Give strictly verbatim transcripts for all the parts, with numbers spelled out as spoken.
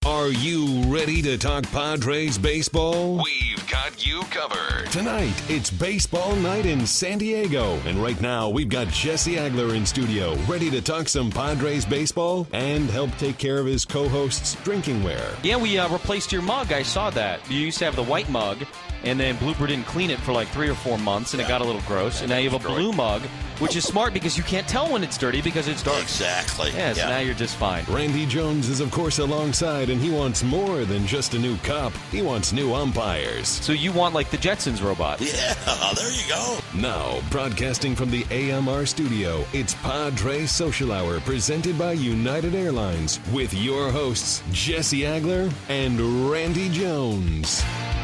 Are you ready to talk Padres baseball? We've got you covered. Tonight, it's baseball night in San Diego. And right now, we've got Jesse Agler in studio, ready to talk some Padres baseball and help take care of his co-host's drinking wear. Yeah, we uh, replaced your mug. I saw that. You used to have the white mug, and then Blooper didn't clean it for like three or four months, and yeah. it got a little gross. And now you have a blue mug, which is smart because you can't tell when it's dirty because it's dark. Exactly. Yeah, so yeah. now you're just fine. Randy Jones is, of course, alongside, and he wants more than just a new cup. He wants new umpires. So you want like the Jetsons robot. Yeah, there you go. Now, broadcasting from the A M R studio, it's Padres Social Hour presented by United Airlines with your hosts, Jesse Agler and Randy Jones.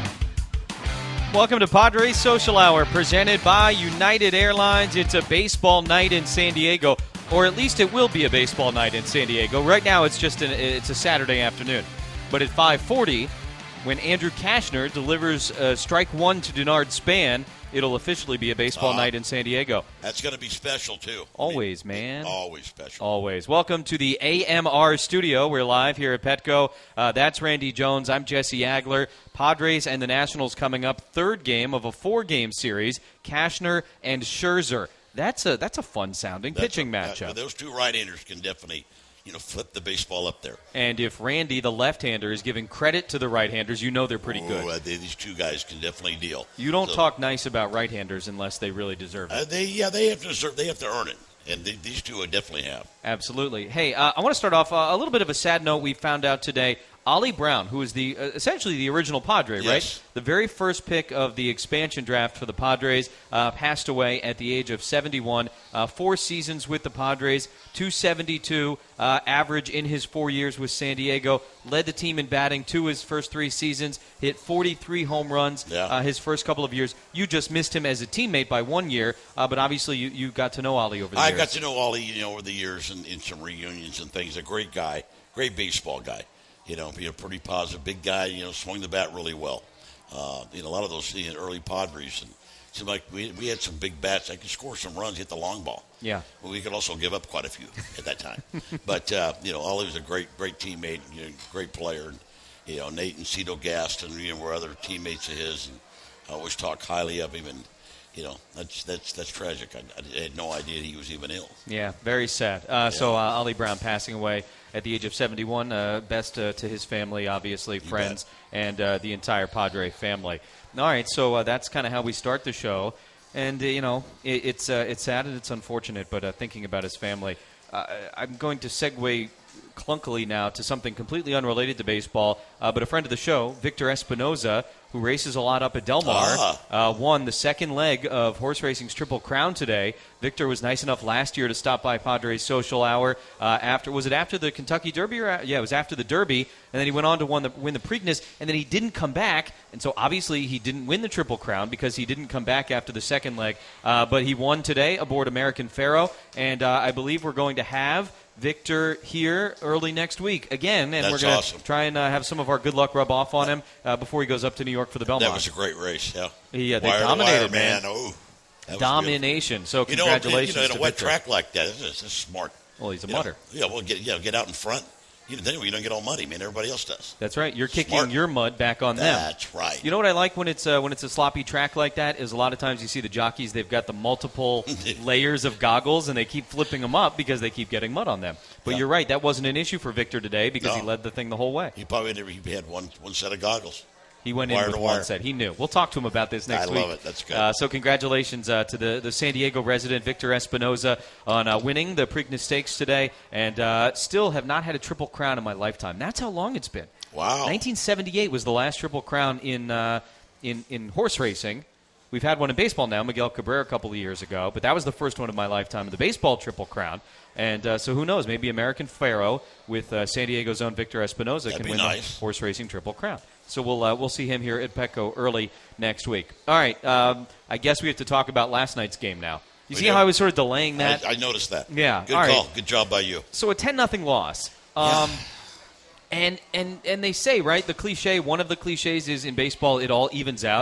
Welcome to Padres Social Hour, presented by United Airlines. It's a baseball night in San Diego, or at least it will be a baseball night in San Diego. Right now, it's just an, it's a Saturday afternoon. But at five forty, when Andrew Cashner delivers uh, strike one to Denard Span, it'll officially be a baseball uh, night in San Diego. That's going to be special, too. Always, I mean, man. Always special. Always. Welcome to the A M R studio. We're live here at Petco. Uh, that's Randy Jones. I'm Jesse Agler. Padres and the Nationals coming up. Third game of a four-game series. Cashner and Scherzer. That's a that's a fun-sounding pitching a, matchup. That, those two right-handers can definitely, you know, flip the baseball up there. And if Randy, the left-hander, is giving credit to the right-handers, you know they're pretty oh, good. Uh, they, these two guys can definitely deal. You don't so, talk nice about right-handers unless they really deserve it. Uh, they yeah, they have to deserve, they have to earn it, and they, these two would definitely have. Absolutely. Hey, uh, I want to start off uh, a little bit of a sad note we found out today. Ollie Brown, who is the uh, essentially the original Padre, yes. right? The very first pick of the expansion draft for the Padres, uh, passed away at the age of seventy-one. Uh, four seasons with the Padres, two seventy-two uh, average in his four years with San Diego. Led the team in batting two his first three seasons. Hit forty-three home runs yeah. uh, his first couple of years. You just missed him as a teammate by one year, uh, but obviously you, you got to know Ollie over the I years. got to know Ollie, you know, over the years and in some reunions and things. A great guy, great baseball guy. You know, be a pretty positive, big guy, you know, swung the bat really well. Uh, you know, a lot of those you know, early Padres, and it seemed like we, we had some big bats. I could score some runs, hit the long ball. Yeah. Well, we could also give up quite a few at that time. But, uh, you know, Ollie was a great, great teammate, you know, great player. And, you know, Nate and Cito Gaston, you know, were other teammates of his. And I always talk highly of him. And, you know, that's that's that's tragic. I, I had no idea he was even ill. Yeah, very sad. Uh, yeah. So uh, Ollie Brown passing away at the age of seventy-one. Uh, best uh, to his family, obviously, friends, and uh, the entire Padre family. All right, so uh, that's kind of how we start the show. And, uh, you know, it, it's uh, it's sad and it's unfortunate, but uh, thinking about his family, uh, I'm going to segue clunkily now to something completely unrelated to baseball, uh, but a friend of the show, Victor Espinoza, who races a lot up at Del Mar, ah. uh, won the second leg of horse racing's Triple Crown today. Victor was nice enough last year to stop by Padres Social Hour. Uh, after was it after the Kentucky Derby? Or, yeah, it was after the Derby, and then he went on to win the, win the Preakness, and then he didn't come back, and so obviously he didn't win the Triple Crown because he didn't come back after the second leg, uh, but he won today aboard American Pharoah, and uh, I believe we're going to have Victor here early next week again, and That's we're going to awesome. try and uh, have some of our good luck rub off on him uh, before he goes up to New York for the Belmont. That was a great race, yeah. Yeah, they wire dominated, wire, man. man. Oh, that was Domination. beautiful. So congratulations you know, in a to wet Victor. track like that, this is smart. Well, he's a you mudder. Know, yeah, well, get yeah, get out in front. You know, then you don't get all muddy, man. Everybody else does. That's right. You're kicking Smart. your mud back on them. That's right. You know what I like when it's uh, when it's a sloppy track like that is a lot of times you see the jockeys, they've got the multiple layers of goggles and they keep flipping them up because they keep getting mud on them. But yeah. you're right, that wasn't an issue for Victor today because no. he led the thing the whole way. He probably never, he had one one set of goggles. He went wire in with to one wire. set. He knew. We'll talk to him about this next I week. love it. That's good. Uh, so congratulations uh, to the, the San Diego resident, Victor Espinoza, on uh, winning the Preakness Stakes today, and uh, still have not had a Triple Crown in my lifetime. That's how long it's been. Wow. nineteen seventy-eight was the last Triple Crown in uh, in, in horse racing. We've had one in baseball now, Miguel Cabrera a couple of years ago, but that was the first one of my lifetime, the baseball Triple Crown. And uh, so who knows, maybe American Pharoah with uh, San Diego's own Victor Espinoza That'd can be win nice. the horse racing Triple Crown. So we'll uh, we'll see him here at Petco early next week. All right, um, I guess we have to talk about last night's game now. You We see do. how I was sort of delaying that? I, I noticed that. Yeah, Good all right. call. Good job by you. So a ten nothing loss. Um, Yeah. And, and and they say, right, the cliche, one of the cliches is in baseball it all evens out.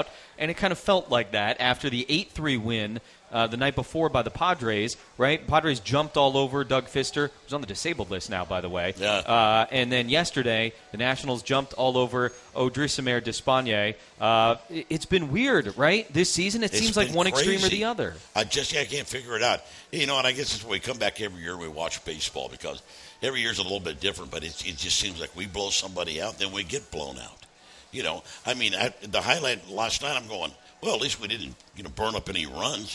and it kind of felt like that after the eight three win uh, the night before by the Padres, right? Padres jumped all over Doug Fister, who's on the disabled list now, by the way. Yeah. Uh, and then yesterday, the Nationals jumped all over Odrisamer Despaigne. Uh, it, it's been weird, right? This season, it It's seems like been one extreme or crazy. the other. I just I can't figure it out. You know, and I guess it's why we come back every year and we watch baseball, because every year's a little bit different, but it, it just seems like we blow somebody out, then we get blown out. You know, I mean, I, the highlight last night, I'm going, well, at least we didn't, you know, burn up any runs.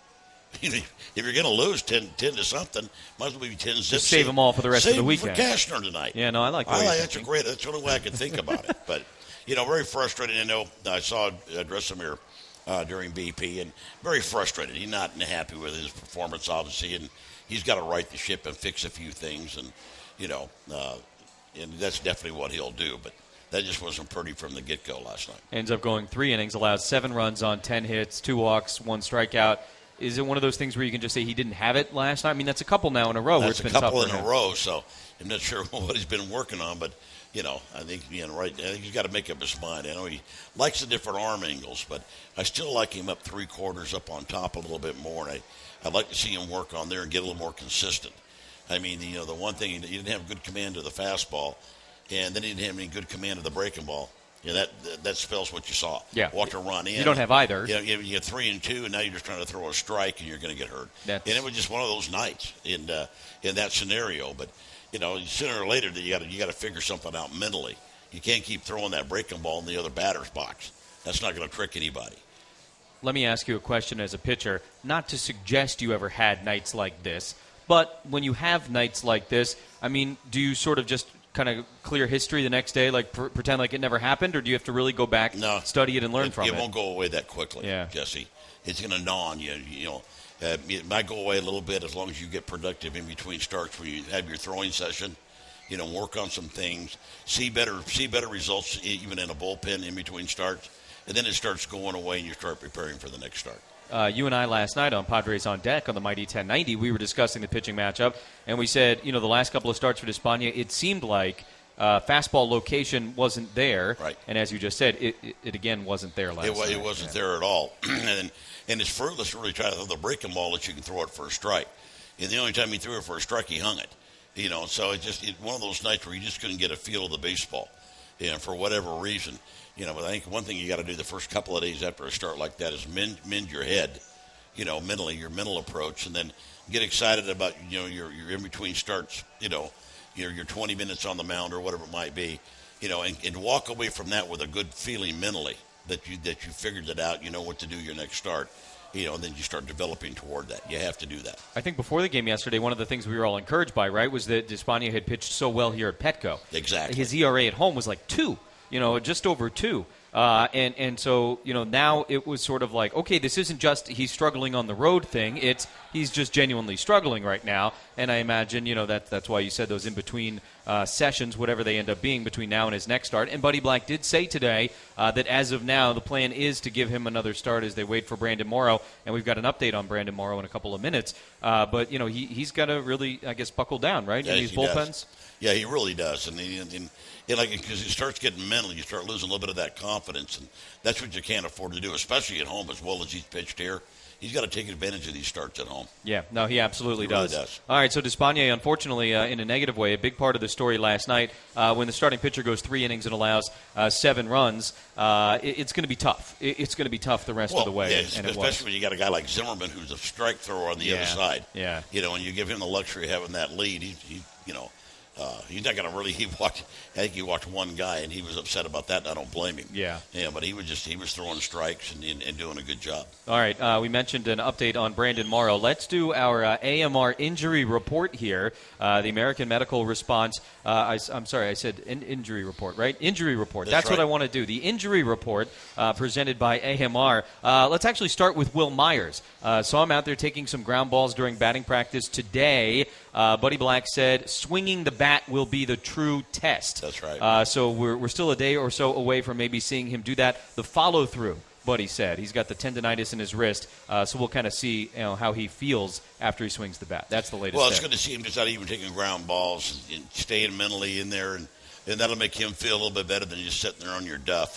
If you're going to lose ten, ten to something, might as well be ten zips. Just save them all for the rest save of the them weekend. for Cashner tonight. Yeah, no, I like. The I way like you're that's a thinking. great. That's the only way I can think about it. But you know, very frustrating. I know I saw uh, Dresemir uh, during B P, and very frustrated. He's not happy with his performance, obviously, and he's got to right the ship and fix a few things, and you know, uh, and that's definitely what he'll do. But that just wasn't pretty from the get-go last night. Ends up going three innings, allowed seven runs on ten hits, two walks, one strikeout. Is it one of those things where you can just say he didn't have it last night? I mean, that's a couple now in a row where That's it's a been couple tough in for a him. row, so I'm not sure what he's been working on, but you know, I think you know, right. I think he's got to make up his mind. I know he likes the different arm angles, but I still like him up three quarters, up on top a little bit more, and I, I'd like to see him work on there and get a little more consistent. I mean, you know, the one thing, he didn't have good command of the fastball, and then he didn't have any good command of the breaking ball. Yeah, that, that that spells what you saw. Yeah. Walked a run in. You don't have either. You know, you you get three and two, and now you're just trying to throw a strike, and you're going to get hurt. That's- And it was just one of those nights in uh, in that scenario. But you know, sooner or later, you got to you got to figure something out mentally. You can't keep throwing that breaking ball in the other batter's box. That's not going to trick anybody. Let me ask you a question as a pitcher, not to suggest you ever had nights like this, but when you have nights like this, I mean, do you sort of just kind of clear history the next day, like pr- pretend like it never happened, or do you have to really go back, No. study it, and learn it, from it it? won't go away that quickly, Yeah. Jesse. It's going to gnaw on you. You know, uh, it might go away a little bit as long as you get productive in between starts, where you have your throwing session. You know, work on some things, see better, see better results even in a bullpen in between starts, and then it starts going away, and you start preparing for the next start. Uh, you and I last night on Padres on Deck on the Mighty ten ninety, we were discussing the pitching matchup, and we said, you know, the last couple of starts for Despaigne, it seemed like uh, fastball location wasn't there. Right. And as you just said, it, it, it again wasn't there last It, wa- night. it wasn't Yeah. there at all. and and it's fruitless to really try to throw the breaking ball that you can throw it for a strike. And the only time he threw it for a strike, he hung it. You know, so it just it, one of those nights where you just couldn't get a feel of the baseball, you know, for whatever reason. You know, but I think one thing you got to do the first couple of days after a start like that is mend, mend your head, you know, mentally, your mental approach, and then get excited about, you know, your, your in-between starts, you know, your, your twenty minutes on the mound or whatever it might be, you know, and, and walk away from that with a good feeling mentally that you that you figured it out, you know what to do your next start. You know, and then you start developing toward that. You have to do that. I think before the game yesterday, one of the things we were all encouraged by, right, was that Despaigne had pitched so well here at Petco. Exactly. His E R A at home was like two, you know, just over two. Uh, and, and so, you know, now it was sort of like, okay, this isn't just he's struggling on the road thing. It's he's just genuinely struggling right now. And I imagine, you know, that, that's why you said those in-between uh, sessions, whatever they end up being between now and his next start. And Buddy Black did say today uh, that as of now, the plan is to give him another start as they wait for Brandon Morrow. And we've got an update on Brandon Morrow in a couple of minutes. Uh, but, you know, he, he's got to really, I guess, buckle down, right, Yeah, in these he bullpens? does. Yeah, he really does. And, he, and, and, and like, because he starts getting mental, you start losing a little bit of that confidence. And that's what you can't afford to do, especially at home as well as he's pitched here. He's got to take advantage of these starts at home. Yeah, no, he absolutely He really does. does. All right, so Despaigne, unfortunately, uh, in a negative way, a big part of the story last night, uh, when the starting pitcher goes three innings and allows uh, seven runs, uh, it, it's going to be tough. It, it's going to be tough the rest Well, of the way, yeah, and it especially was. when you got a guy like Zimmerman who's a strike thrower on the Yeah, other side. yeah. You know, and you give him the luxury of having that lead. He, he you know, uh, he's not going to really. He watched. I think he watched one guy, and he was upset about that. And I don't blame him. Yeah. Yeah, but he was just he was throwing strikes and, and, and doing a good job. All right, uh, we mentioned an update on Brandon Morrow. Let's do our uh, A M R injury report here. Uh, the American Medical Response. Uh, I, am sorry, I said in, injury report, right? Injury report. That's That's, what right. I want to do. The injury report uh, presented by A M R. Uh, let's actually start with Will Myers. Uh, saw him out there taking some ground balls during batting practice today. Uh, Buddy Black said swinging the bat will be the true test. That's right. Uh, so we're, we're still a day or so away from maybe seeing him do that. The follow-through, Buddy said. He's got the tendonitis in his wrist, uh, so we'll kind of see you know, how he feels after he swings the bat. That's the latest. Well, it's step. good to see him just not even taking ground balls and, and staying mentally in there, and, and that'll make him feel a little bit better than just sitting there on your duff.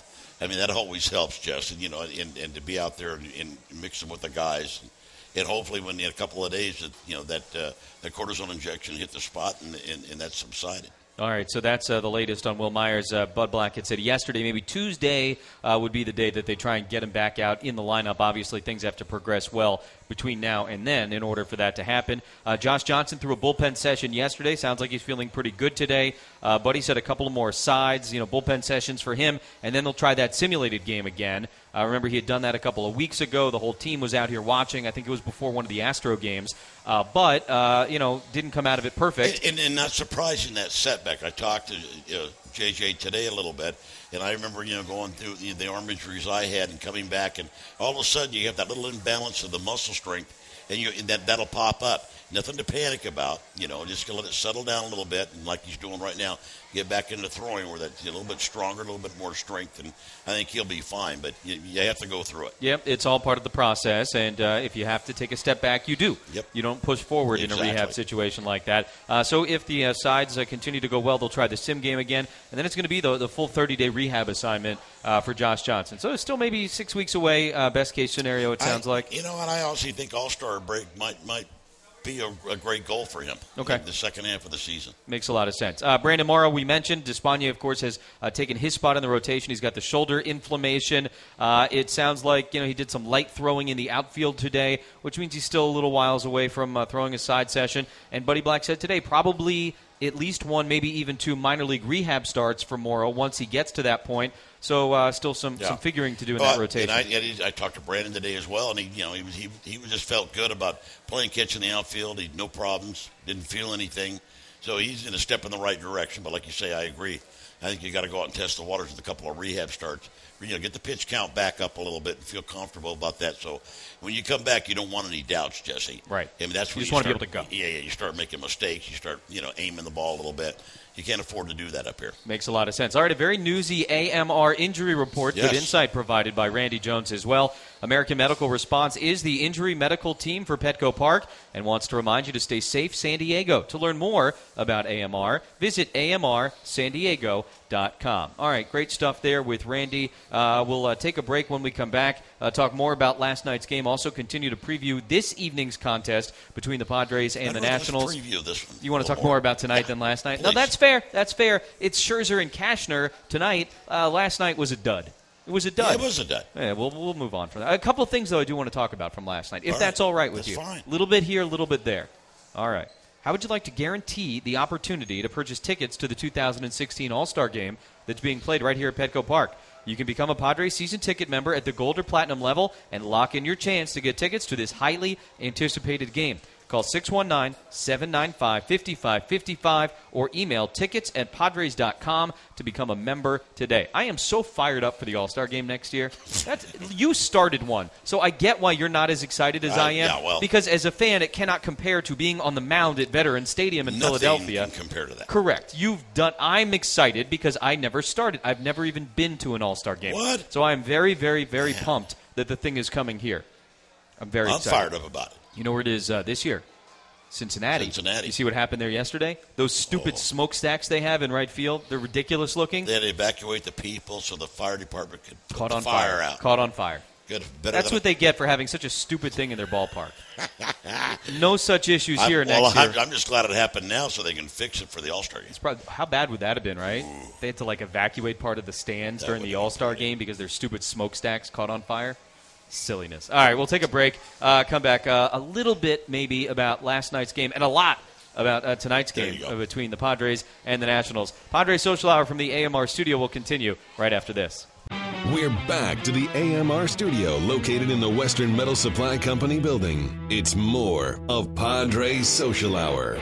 I mean, that always helps, Justin, you know, and, and to be out there and, and mixing with the guys. And, and hopefully when in a couple of days, that, you know, that uh, the cortisone injection hit the spot and, and, and that's subsided. All right, so that's uh, the latest on Will Myers. Uh, Bud Black had said yesterday, maybe Tuesday uh, would be the day that they try and get him back out in the lineup. Obviously, things have to progress well between now and then in order for that to happen. Uh, Josh Johnson threw a bullpen session yesterday. Sounds like he's feeling pretty good today. Uh, Buddy said a couple of more sides, you know, bullpen sessions for him, and then they'll try that simulated game again. Uh, remember, he had done that a couple of weeks ago. The whole team was out here watching. I think it was before one of the Astro games. Uh, but, uh, you know, didn't come out of it perfect. And, and, and not surprising, that setback. I talked to uh, J J today a little bit, and I remember, you know, going through the, the arm injuries I had and coming back, and all of a sudden you have that little imbalance of the muscle strength, and, you, and that, that'll pop up. Nothing to panic about, you know, just going to let it settle down a little bit, and like he's doing right now, get back into throwing where that's a little bit stronger, a little bit more strength, and I think he'll be fine, but you, you have to go through it. Yep, it's all part of the process, and uh, if you have to take a step back, you do. Yep. You don't push forward Exactly. in a rehab situation like that. Uh, so if the uh, sides uh, continue to go well, they'll try the sim game again, and then it's going to be the, the full thirty-day rehab assignment uh, for Josh Johnson. So it's still maybe six weeks away, uh, best case scenario, it sounds I, like. You know, and I honestly think All-Star break might might be a, a great goal for him. Okay. In the second half of the season. Makes a lot of sense. Uh, Brandon Morrow, we mentioned. Despaigne, of course, has uh, taken his spot in the rotation. He's got the shoulder inflammation. Uh, it sounds like, you know, he did some light throwing in the outfield today, which means he's still a little whiles away from uh, throwing a side session. And Buddy Black said today probably at least one, maybe even two minor league rehab starts for Morrow once he gets to that point. So uh, still some, yeah. some figuring to do in well, that rotation. And, I, and he, I talked to Brandon today as well, and he, you know, he was he, he just felt good about playing catch in the outfield. He had no problems, didn't feel anything. So he's in a step in the right direction. But like you say, I agree. I think you got to go out and test the waters with a couple of rehab starts. You know, get the pitch count back up a little bit and feel comfortable about that. So when you come back, you don't want any doubts, Jesse. Right. I mean, that's you when just you want start, to be able to go. Yeah, yeah. You start making mistakes. You start, you know, aiming the ball a little bit. You can't afford to do that up here. Makes a lot of sense. All right, a very newsy A M R injury report. Yes. Good insight provided by Randy Jones as well. American Medical Response is the injury medical team for Petco Park and wants to remind you to stay safe, San Diego. To learn more about A M R, visit A M R San Diego dot com. All right, great stuff there with Randy. Uh, we'll uh, take a break when we come back, uh, talk more about last night's game, also continue to preview this evening's contest between the Padres and I'd the rather Nationals. Let's preview this one. You want to talk more. more about tonight yeah. than last night? Please. No, that's fair. That's fair. It's Scherzer and Cashner tonight. Uh, last night was a dud. It was a dud. Yeah, it was a dud. Yeah, we'll, we'll move on from that. A couple of things, though, I do want to talk about from last night, if All that's right. all right with That's you. fine. A little bit here, a little bit there. All right. How would you like to guarantee the opportunity to purchase tickets to the two thousand sixteen All-Star Game that's being played right here at Petco Park? You can become a Padres season ticket member at the Gold or Platinum level and lock in your chance to get tickets to this highly anticipated game. Call six one nine, seven nine five, five five five five or email tickets at padres dot com to become a member today. I am so fired up for the All-Star Game next year. That's, you started one, so I get why you're not as excited as Uh, I am. yeah, well, because as a fan, it cannot compare to being on the mound at Veterans Stadium in Nothing Philadelphia. can compare to that. Correct. You've done. I'm excited because I never started. I've never even been to an All-Star Game. What? So I'm very, very, very Man. pumped that the thing is coming here. I'm very I'm excited. fired up about it. You know where it is uh, this year? Cincinnati. Cincinnati. You see what happened there yesterday? Those stupid Oh. smokestacks they have in right field, they're ridiculous looking. They had to evacuate the people so the fire department could put Caught the on fire, fire. out. Caught on fire. Good. Better That's than what they get for having such a stupid thing in their ballpark. No such issues I'm, here well, next I'm, year. I'm just glad it happened now so they can fix it for the All-Star game. It's probably, how bad would that have been, right? They had to like evacuate part of the stands That during would the have been All-Star pretty. game because their stupid smokestacks caught on fire. Silliness. All right, we'll take a break. Uh, come back uh, a little bit maybe about last night's game and a lot about uh, tonight's There game you go. uh, between the Padres and the Nationals. Padres Social Hour from the A M R studio will continue right after this. We're back to the A M R studio located in the Western Metal Supply Company building. It's more of Padres Social Hour.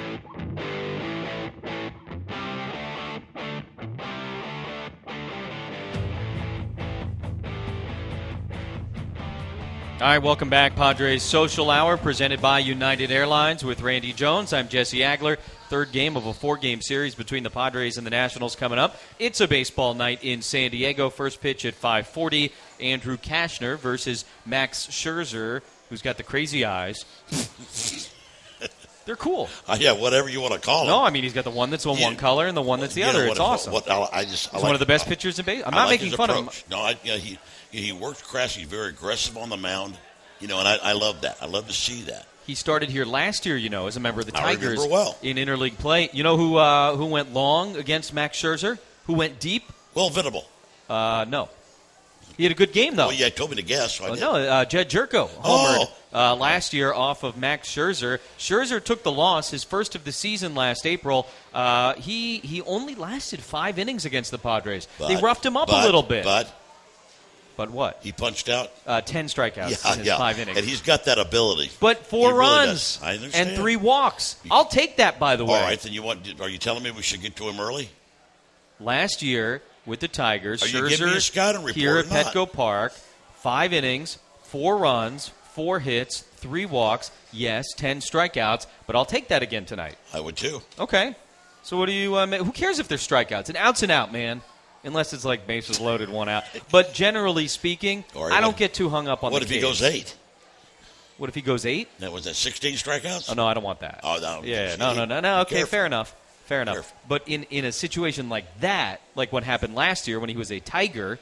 All right, welcome back. Padres Social Hour presented by United Airlines with Randy Jones. I'm Jesse Agler. Third game of a four-game series between the Padres and the Nationals coming up. It's a baseball night in San Diego. First pitch at five forty. Andrew Cashner versus Max Scherzer, who's got the crazy eyes. They're cool. Uh, yeah, whatever you want to call them. No, I mean he's got the one that's on Yeah. one color and the one that's the You know other. what, It's what, awesome. What, I, I just, I He's like, one of the best I, pitchers in baseball. I'm I not like making his fun approach. of him. No, I, you know, he he works crass. He's very aggressive on the mound. You know, and I, I love that. I love to see that. He started here last year, you know, as a member of the I Tigers remember well. in interleague play. You know who uh, who went long against Max Scherzer? Who went deep? Well, Venable. Uh, no. He had a good game, though. Well, yeah, he told me to guess. So I Oh, did. no, uh, Jed Jerko homered Oh. uh, last year off of Max Scherzer. Scherzer took the loss, his first of the season last April. Uh, he he only lasted five innings against the Padres. But- they roughed him up but- a little bit. But But what? he punched out. Uh, ten strikeouts Yeah, in his yeah. five innings. And he's got that ability. but four He really runs does. I understand. and three walks. I'll take that, by the way. All right, then you want? Are you telling me we should get to him early? Last year with the Tigers, Are you Scherzer giving me a scouting report here or at not? Petco Park, five innings, four runs, four hits, three walks, yes, ten strikeouts, but I'll take that again tonight. I would too. Okay. So what do you um, who cares if they're strikeouts? An out's an out, man. Unless it's like bases loaded, one out. But generally speaking, Or I don't what- get too hung up on What the if he cage. goes eight? What if he goes eight? That was that sixteen strikeouts. Oh, no, I don't want that. Oh, no. Yeah, no, no, no, no. Okay, Careful. fair enough. Fair enough. Careful. But in, in a situation like that, like what happened last year when he was a Tiger,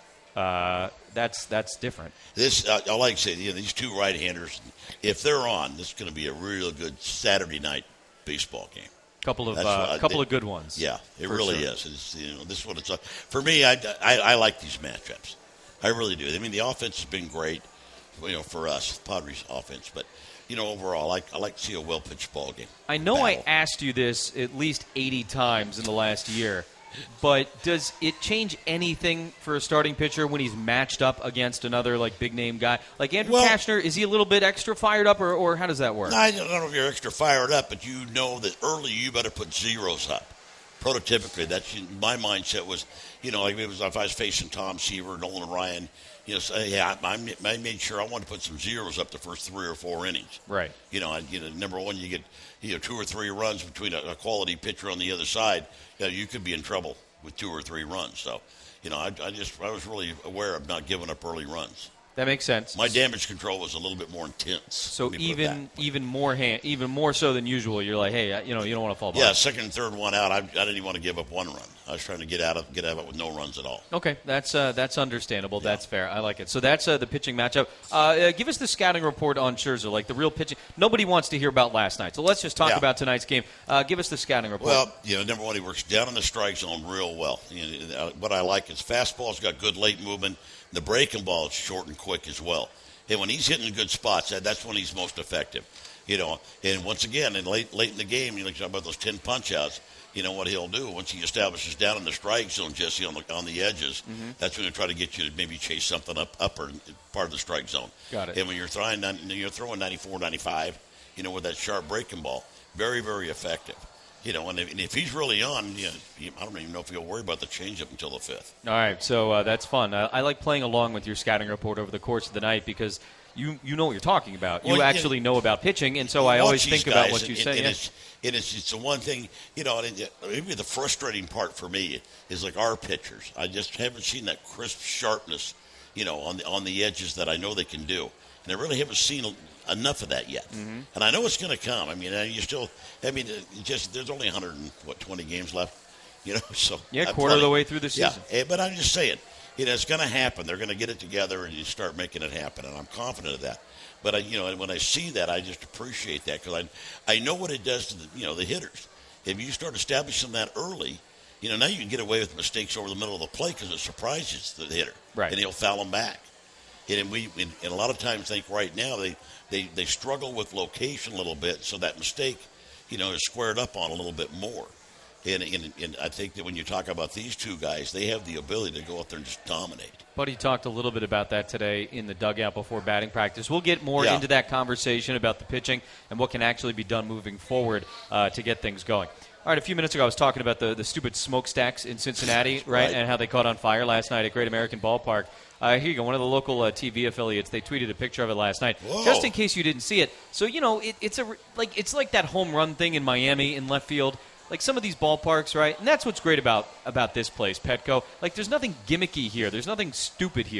uh, that's that's different. This, uh, I like to say, you know, these two right-handers, if they're on, this is going to be a real good Saturday night baseball game. Couple of That's uh, what I couple did. of good ones. Yeah, it For really sure. is. It's, you know, this is what it's like. For me, I, I, I like these matchups. I really do. I mean, the offense has been great, you know, for us, Padres offense. But, you know, overall, I like, I like to see a well-pitched ball game. I know I Battle. asked you this at least eighty times in the last year, but does it change anything for a starting pitcher when he's matched up against another like big name guy? Like Andrew Well- Kashner, is he a little bit extra fired up, or, or how does that work? I don't know if you're extra fired up, but you know that early you better put zeros up. Prototypically, that's my mindset was, you know, like it was if I was facing Tom Seaver, Nolan Ryan, you know, say, yeah, I, I made sure I wanted to put some zeros up the first three or four innings. Right. You know, I, you know, number one, you get you know two or three runs between a, a quality pitcher on the other side. You know, you could be in trouble with two or three runs. So, you know, I, I just I was really aware of not giving up early runs. That makes sense. My damage control was a little bit more intense. So Let me put it even that way. even more hand, even more so than usual, you're like, hey, you know, you don't want to fall behind. Yeah, second and third one out. I, I didn't even want to give up one run. I was trying to get out of get out of it with no runs at all. Okay, that's uh, that's understandable. That's fair. I like it. So that's uh, the pitching matchup. Uh, uh, give us the scouting report on Scherzer, like the real pitching. Nobody wants to hear about last night, so let's just talk Yeah. about tonight's game. Uh, give us the scouting report. Well, you know, number one, he works down in the strike zone real well. You know, what I like is fastball's got good late movement. The breaking ball is short and quick as well. And when he's hitting good spots, that, that's when he's most effective. You know, and once again, in late late in the game, you know, talk about those ten punch outs. You know what he'll do once he establishes down in the strike zone, Jesse, on the on the edges. Mm-hmm. That's when he'll try to get you to maybe chase something up upper part of the strike zone. Got it. And when you're throwing you're throwing ninety-four, ninety-five, you know, with that sharp breaking ball, very very effective. You know, and if, and if he's really on, you know, I don't even know if he'll worry about the changeup until the fifth. All right, so uh, that's fun. I, I like playing along with your scouting report over the course of the night because you you know what you're talking about. Well, you yeah. actually know about pitching, and so I Watch always these think about guys, what you and, say. And, yeah. it's, and it's, it's the one thing, you know, and it, maybe the frustrating part for me is like our pitchers. I just haven't seen that crisp sharpness, you know, on the on the edges that I know they can do. And I really haven't seen enough of that yet. Mm-hmm. And I know it's going to come. I mean, you still, I mean, just there's only one hundred twenty games left, you know, so. Yeah, uh, quarter of plenty. the way through the season. Yeah, eh, but I'm just saying, you know, it's going to happen. They're going to get it together and you start making it happen, and I'm confident of that. But, I, you know, when I see that, I just appreciate that because I, I know what it does to the, you know, the hitters. If you start establishing that early, you know, now you can get away with mistakes over the middle of the plate because it surprises the hitter. Right. And he'll foul them back. And we, and a lot of times think right now they, they, they struggle with location a little bit, so that mistake, you know, is squared up on a little bit more. And, and, and I think that when you talk about these two guys, they have the ability to go out there and just dominate. Buddy talked a little bit about that today in the dugout before batting practice. We'll get more Yeah. into that conversation about the pitching and what can actually be done moving forward uh, to get things going. All right, a few minutes ago I was talking about the, the stupid smokestacks in Cincinnati, right, Right. and how they caught on fire last night at Great American Ballpark. Uh, here you go, one of the local uh, T V affiliates, they tweeted a picture of it last night, Whoa. just in case you didn't see it. So, you know, it, it's a like it's like that home run thing in Miami in left field. Like some of these ballparks, right? And that's what's great about, about this place, Petco. Like there's nothing gimmicky here. There's nothing stupid here.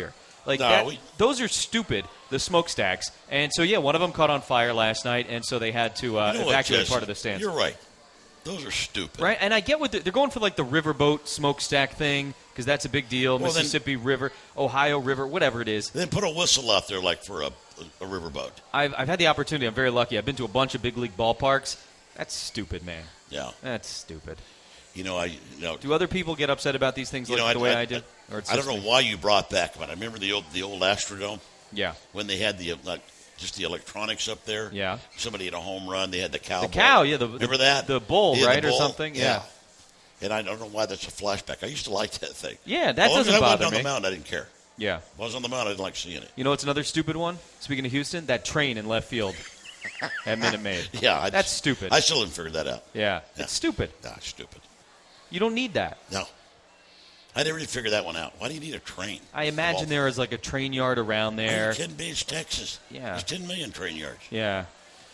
Like No, that, we- those are stupid. The smokestacks, and so yeah, one of them caught on fire last night, and so they had to uh, You know what, evacuate Jesse? part of the stands. You're right. Those are stupid. Right, and I get what the, they're going for, like the riverboat smokestack thing, because that's a big deal. Well, then- Mississippi River, Ohio River, whatever it is. Then put a whistle out there like for a, a, a riverboat. I've, I've had the opportunity. I'm very lucky. I've been to a bunch of big league ballparks. That's stupid, man. Yeah. That's stupid. You know, I you know, Do other people get upset about these things you like know, the way I, do? Or it's I don't just know me? why you brought back, but I remember the old the old Astrodome Yeah. when they had the like just the electronics up there. Yeah. Somebody had a home run. They had the cow. The cow, yeah. The, Remember the, that? The bull, Yeah, the right, or bull. something? Yeah. And I don't know why that's a flashback. I used to like that thing. Yeah, that As long as doesn't I bother wasn't me. on the mound, I didn't care. Yeah. If I was on the mound, I didn't like seeing it. You know what's another stupid one? Speaking of Houston, that train in left field at Minute Maid. Yeah, I That's just- stupid. I still haven't figured that out. yeah. Yeah. It's stupid. Nah, stupid. You don't need that. No. I never really figured that one out. Why do you need a train? I imagine there is like a train yard around Are there. you kidding me? It's Texas. Yeah. There's ten million train yards. Yeah.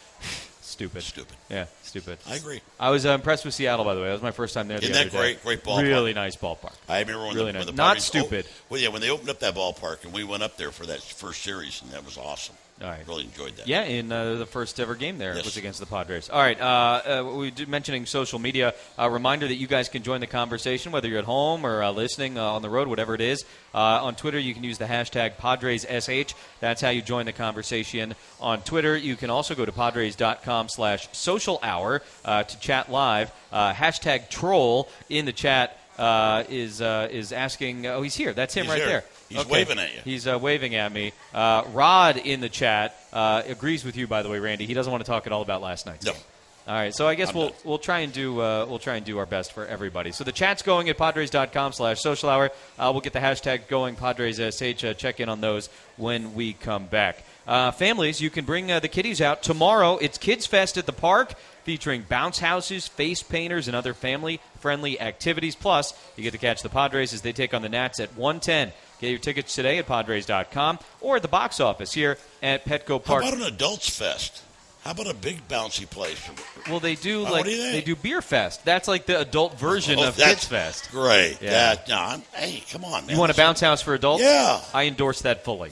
Stupid. Stupid. Yeah, stupid. I agree. I was uh, impressed with Seattle, by the way. That was my first time there. Isn't the that other great? Day. Great ballpark. Really nice ballpark. I remember when, Really the, when nice. the Not Padres- stupid. Oh, well, yeah, when they opened up that ballpark and we went up there for that first series, and that was awesome. All right. Really enjoyed that. Yeah, in uh, the first ever game there Yes. was against the Padres. All right, uh, uh, we were mentioning social media. A reminder that you guys can join the conversation, whether you're at home or uh, listening uh, on the road, whatever it is. Uh, on Twitter, you can use the hashtag PadresSH. That's how you join the conversation. On Twitter, you can also go to Padres.com slash social hour uh, to chat live. Uh, hashtag troll in the chat uh, is uh, is asking. Oh, he's here. That's him He's right here. there. He's waving at you. He's uh, waving at me. Uh, Rod in the chat uh, agrees with you, by the way, Randy. He doesn't want to talk at all about last niight's No. game. All right, so I guess I'm we'll done. we'll try and do uh, we'll try and do our best for everybody. So the chat's going at Padres.com slash social hour. Uh, we'll get the hashtag going PadresSH. Uh, check in on those when we come back. Uh, families, you can bring uh, the kiddies out tomorrow. It's Kids Fest at the park, featuring bounce houses, face painters, and other family-friendly activities. Plus, you get to catch the Padres as they take on the Nats at one ten. Get your tickets today at Padres dot com or at the box office here at Petco How Park. about an adults fest? How about a big bouncy place? Well, they do Oh, like what do you think? they do Beer Fest. That's like the adult version Oh, of that's Kids Fest. Great. Yeah. That, no, I'm, hey, come on, man. You want a bounce house for adults? Yeah. I endorse that fully.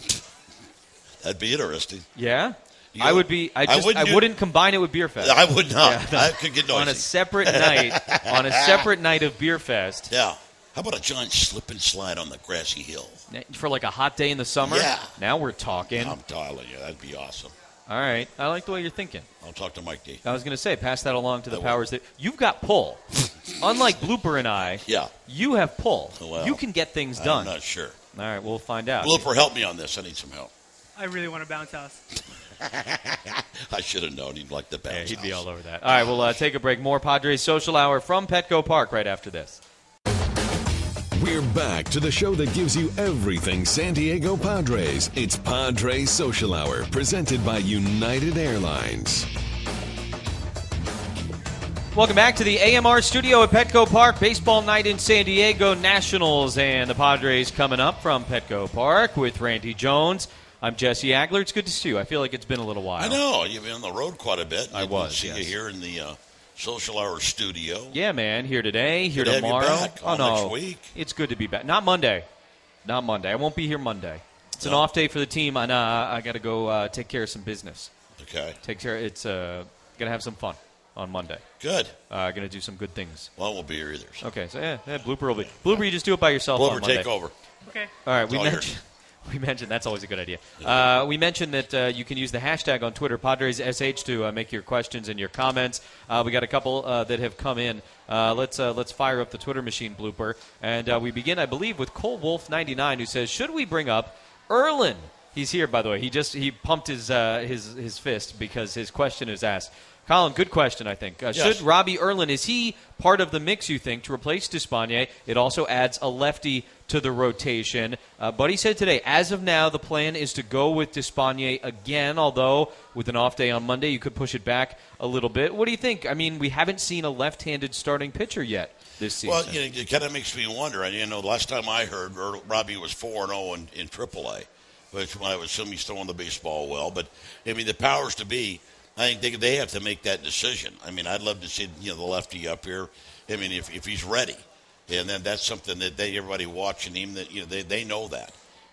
That'd be interesting. Yeah, You I know, would be. I I just I wouldn't wouldn't, do- combine it with Beer Fest. I would not. Yeah, no. I could get noisy. on a separate night. On a separate night of Beer Fest Yeah. How about a giant slip and slide on the grassy hill? for like a hot day in the summer. Yeah. Now we're talking. I'm telling you, that'd be awesome. All right, I like the way you're thinking. I'll talk to Mike D. I was going to say, pass that along to the I will. powers that you've got pull. Unlike Blooper and I, Yeah. you have pull. Well, you can get things done. I'm not sure. All right, we'll find out. Blooper, help me on this. I need some help. I really want a bounce house. I should have known he'd like the bounce Yeah, he'd be house. all over that. All right, we'll uh, take a break. More Padres Social Hour from Petco Park right after this. We're back to the show that gives you everything San Diego Padres. It's Padres Social Hour, presented by United Airlines. Welcome back to the A M R studio at Petco Park. Baseball night in San Diego, Nationals and the Padres coming up from Petco Park with Randy Jones. I'm Jesse Agler. It's good to see you. I feel like it's been a little while. I know. You've been on the road quite a bit. I Didn't was, see yes. you here in the uh, Social Hour studio. Yeah, man. Here today, here Good to have you tomorrow. back. Oh All no, next week. it's good to be back. Not Monday. Not Monday. I won't be here Monday. It's an No. off day for the team, and uh, I got to go uh, take care of some business. Okay. Take care. It's uh, gonna have some fun on Monday. Good. Uh, gonna do some good things. Well, I won't be here either. So. Okay, so yeah, yeah Blooper will be Blooper. You just do it by yourself. on Blooper, Monday. take over. Okay. All right, we all mentioned. We mentioned that's always a good idea. Uh, we mentioned that uh, you can use the hashtag on Twitter, PadresSH, to uh, make your questions and your comments. Uh, we got a couple uh, that have come in. Uh, let's uh, let's fire up the Twitter machine, Blooper, and uh, we begin, I believe, with Cole Wolf ninety-nine, who says, "Should we bring up Erlin?" He's here, by the way. He just he pumped his uh, his his fist because his question is asked. Colin, good question, I think. Uh, Yes. Should Robbie Erlin, is he part of the mix, you think, to replace Despaigne? It also adds a lefty to the rotation. Uh, but he said today, as of now, the plan is to go with Despaigne again, although with an off day on Monday, you could push it back a little bit. What do you think? I mean, we haven't seen a left-handed starting pitcher yet this season. Well, you know, it kind of makes me wonder. And, you know, last time I heard, Earl- Robbie was four and oh in, in triple A, which I would assume he's throwing the baseball well. But, I mean, the powers to be, I think they, they have to make that decision. I mean, I'd love to see, you know, the lefty up here. I mean, if, if he's ready. And then that's something that they everybody watching him, that, you know, they, they know that.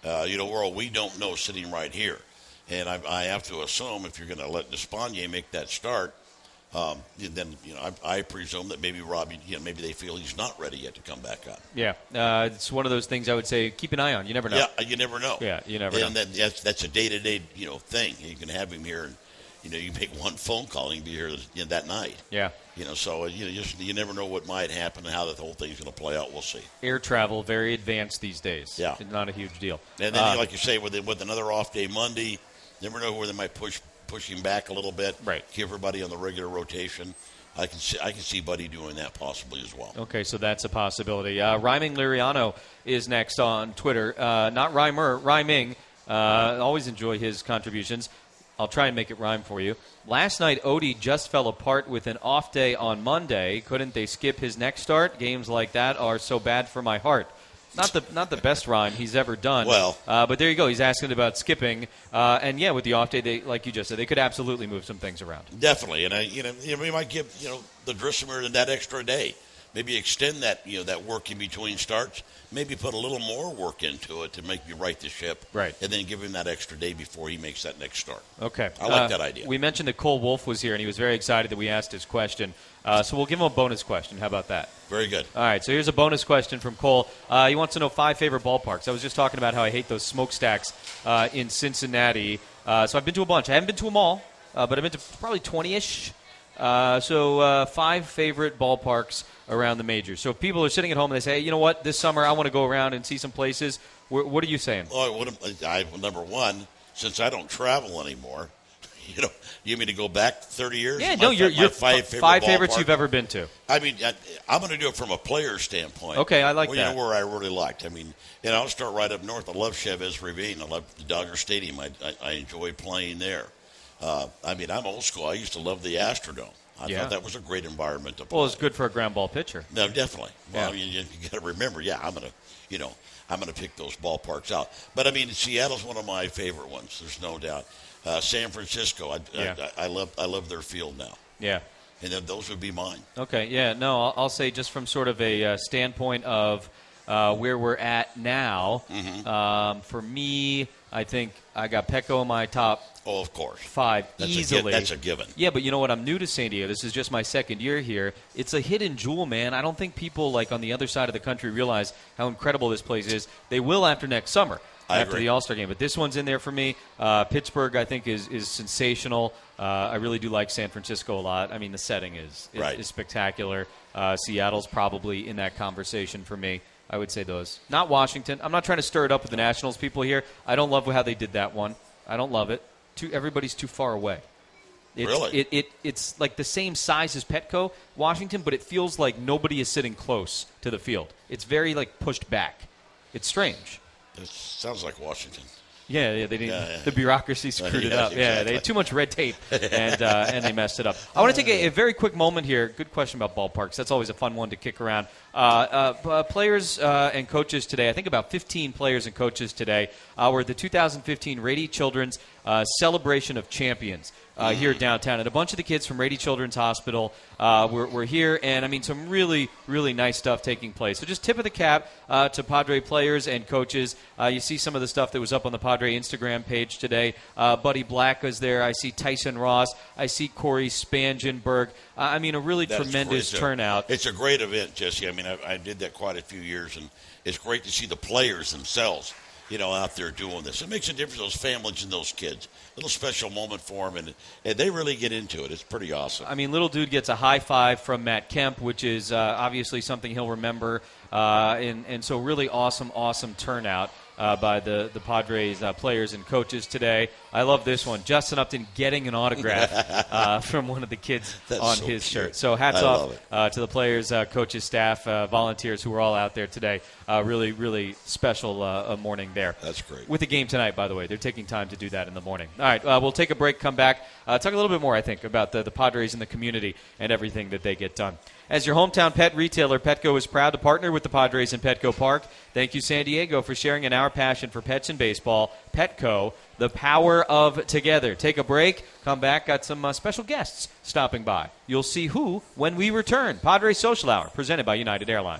Uh, you know, Earl, we don't know sitting right here. And I, I have to assume if you're going to let Despaigne make that start, um, then you know I, I presume that maybe Robbie, you know, maybe they feel he's not ready yet to come back up. Yeah, uh, it's one of those things I would say keep an eye on. You never know. Yeah, you never know. Yeah, you never and know. And that's that's a day to day you know thing. You can have him here, and you know you make one phone call and he'll be here you know, that night. Yeah. You know, so you know you, just, you never know what might happen and how the whole thing's going to play out. We'll see. Air travel very advanced these days. Yeah, it's not a huge deal. And then, uh, like you say, with with another off day Monday. Never know where they might push push him back a little bit. Right. Keep everybody on the regular rotation. I can see I can see Buddy doing that possibly as well. Okay, so that's a possibility. Uh, Rhyming Liriano is next on Twitter. Uh, not Rhymer, Rhyming. Uh, always enjoy his contributions. I'll try and make it rhyme for you. Last night, Odie just fell apart with an off day on Monday. Couldn't they skip his next start? Games like that are so bad for my heart. Not the not the best rhyme he's ever done. Well, uh, but there you go. He's asking about skipping, uh, and yeah, with the off day, they like you just said, they could absolutely move some things around. Definitely, and I, you know, you know, we might give you know the Drismer that extra day. Maybe extend that you know that work in between starts. Maybe put a little more work into it to make you right the ship. Right. And then give him that extra day before he makes that next start. Okay. I like uh, that idea. We mentioned that Cole Wolf was here, and he was very excited that we asked his question. Uh, so we'll give him a bonus question. How about that? Very good. All right, so here's a bonus question from Cole. Uh, he wants to know five favorite ballparks. I was just talking about how I hate those smokestacks uh, in Cincinnati. Uh, so I've been to a bunch. I haven't been to them all, uh, but I've been to probably twenty-ish. Uh, so uh, five favorite ballparks around the majors. So if people are sitting at home and they say, hey, you know what, this summer I want to go around and see some places, wh- what are you saying? Well, what am, I, number one, since I don't travel anymore, you know, you mean to go back thirty years? Yeah, my, no, you're, my you're five, f- favorite five favorites ballparks? you've ever been to. I mean, I, I'm going to do it from a player standpoint. Okay, I like well, that. You know where I really liked. I mean, and I'll start right up north. I love Chavez Ravine. I love the Dodger Stadium. I, I, I enjoy playing there. Uh, I mean, I'm old school. I used to love the Astrodome. I yeah. thought that was a great environment to play. Well, it's good for a ground ball pitcher. No, definitely. Well, yeah. you, you got to remember, yeah, I'm going to, you know, I'm going to pick those ballparks out. But I mean, Seattle's one of my favorite ones. There's no doubt. Uh, San Francisco, I, yeah. I, I love, I love their field now. Yeah. And then those would be mine. Okay. Yeah. No, I'll, I'll say just from sort of a uh, standpoint of uh, where we're at now. Mm-hmm. Um, for me, I think I got Petco in my top. Oh, of course. Five that's easily. A, that's a given. Yeah, but you know what? I'm new to San Diego. This is just my second year here. It's a hidden jewel, man. I don't think people like on the other side of the country realize how incredible this place is. They will after next summer, I after agree. the All-Star game. But this one's in there for me. Uh, Pittsburgh, I think, is is sensational. Uh, I really do like San Francisco a lot. I mean, the setting is is, right. is spectacular. Uh, Seattle's probably in that conversation for me. I would say those. Not Washington. I'm not trying to stir it up with the Nationals people here. I don't love how they did that one. I don't love it. Too, everybody's too far away. It's, really? It, it, it's like the same size as Petco, Washington, but it feels like nobody is sitting close to the field. It's very, like, pushed back. It's strange. It sounds like Washington. Yeah, yeah, they didn't. Yeah, yeah. The bureaucracy screwed Yeah, it up. exactly. Yeah, they had too much red tape, and uh, and they messed it up. I want to take a, a very quick moment here. Good question about ballparks. That's always a fun one to kick around. Uh, uh, uh, players uh, and coaches today. I think about fifteen players and coaches today uh, were at the two thousand fifteen Rady Children's uh, Celebration of Champions uh, Mm-hmm. here downtown, and a bunch of the kids from Rady Children's Hospital uh, were, were here, and I mean some really really nice stuff taking place. So just tip of the cap uh, to Padre players and coaches. Uh, you see some of the stuff that was up on the Padre Instagram page today. Uh, Buddy Black was there. I see Tyson Ross. I see Corey Spangenberg. Uh, I mean, a really That's tremendous great. turnout. It's a great event, Jesse. I mean, I, I did that quite a few years, and it's great to see the players themselves, you know, out there doing this. It makes a difference to those families and those kids. A little special moment for them, and, and they really get into it. It's pretty awesome. I mean, little dude gets a high five from Matt Kemp, which is uh, obviously something he'll remember. Uh, and, and so really awesome, awesome turnout uh, by the, the Padres uh, players and coaches today. I love this one. Justin Upton getting an autograph uh, from one of the kids That's on so his cute. shirt. So hats I love off it. uh, to the players, uh, coaches, staff, uh, volunteers who were all out there today. Uh, really, really special uh, morning there. That's great. With the game tonight, by the way. They're taking time to do that in the morning. All right, uh, we'll take a break, come back, uh, talk a little bit more, I think, about the, the Padres and the community and everything that they get done. As your hometown pet retailer, Petco is proud to partner with the Padres in Petco Park. Thank you, San Diego, for sharing in our passion for pets and baseball. Petco, the power of together. Take a break, come back, got some uh, special guests stopping by. You'll see who when we return. Padres Social Hour, presented by United Airlines.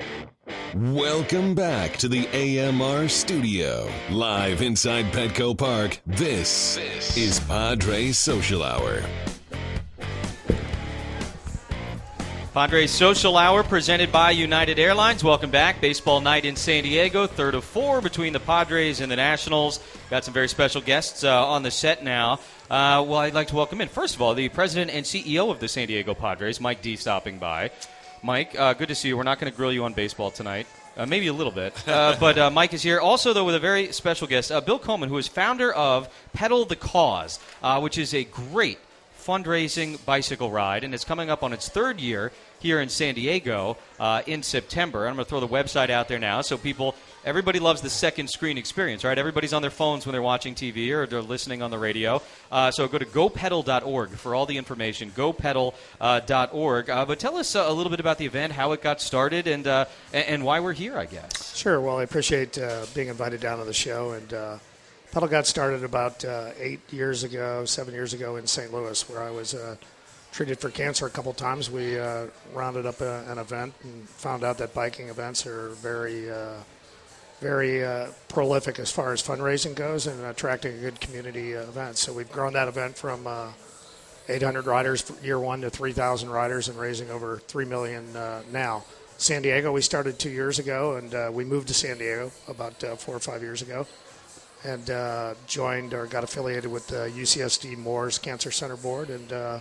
Welcome back to the A M R studio. Live inside Petco Park, this, this is Padres Social Hour. Padres Social Hour presented by United Airlines. Welcome back. Baseball night in San Diego, third of four between the Padres and the Nationals. Got some very special guests uh, on the set now. Uh, well, I'd like to welcome in, first of all, the president and C E O of the San Diego Padres, Mike D, stopping by. Mike, uh, good to see you. We're not going to grill you on baseball tonight. Uh, maybe a little bit. Uh, but uh, Mike is here. Also, though, with a very special guest, uh, Bill Coleman, who is founder of Pedal the Cause, uh, which is a great fundraising bicycle ride, and it's coming up on its third year here in San Diego uh, in September. I'm going to throw the website out there now so people, everybody loves the second screen experience, right? Everybody's on their phones when they're watching T V or they're listening on the radio. Uh, so go to go pedal dot org for all the information, go pedal dot org. Uh, but tell us uh, a little bit about the event, how it got started, and, uh, and, and why we're here, I guess. Sure. Well, I appreciate uh, being invited down to the show. And uh, Pedal got started about uh, eight years ago, seven years ago in Saint Louis, where I was uh, treated for cancer a couple times. We uh, rounded up a, an event and found out that biking events are very, uh, very uh, prolific as far as fundraising goes and attracting a good community uh, event. So we've grown that event from uh, eight hundred riders for year one to three thousand riders and raising over three million dollars uh, now. San Diego, we started two years ago, and uh, we moved to San Diego about uh, four or five years ago and uh, joined or got affiliated with the U C S D Moores Cancer Center Board and uh,